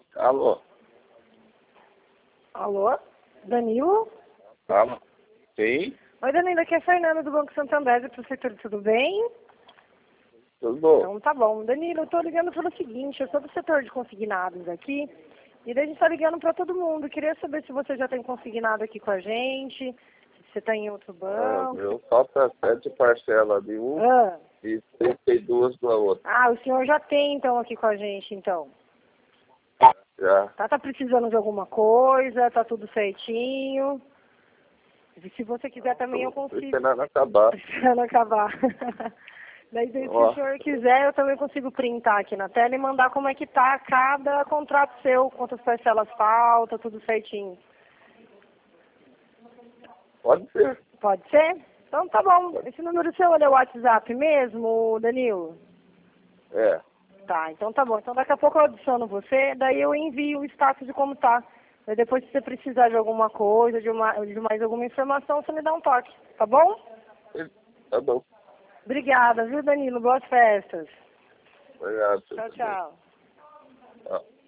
Alô? Alô? Danilo? Alô? Sim? Oi, Danilo, aqui é a Fernanda do Banco Santander, do setor, tudo bem? Tudo bom? Então tá bom. Danilo, eu tô ligando pelo seguinte, eu sou do setor de consignados aqui, e daí a gente tá ligando pra todo mundo. Queria saber se você já tem consignado aqui com a gente, se você tá em outro banco. Meu falta 7 parcelas de um e 32 da outra. Ah, o senhor já tem então aqui com a gente, então. Já. Tá precisando de alguma coisa, tá tudo certinho. E se você quiser também eu consigo. Esperando acabar. Esperando acabar. Daí, se o senhor quiser, eu também consigo printar aqui na tela e mandar como é que tá cada contrato seu, quantas parcelas falta, tudo certinho. Pode ser. Pode ser? Então tá bom. Esse número seu é o WhatsApp mesmo, Danilo? É. Tá, então tá bom. Então daqui a pouco eu adiciono você, daí eu envio o status de como tá. Daí depois, se você precisar de alguma coisa, de mais alguma informação, você me dá um toque, tá bom? Tá bom. Obrigada, viu, Danilo? Boas festas. Obrigado. Tchau, tchau. Tchau.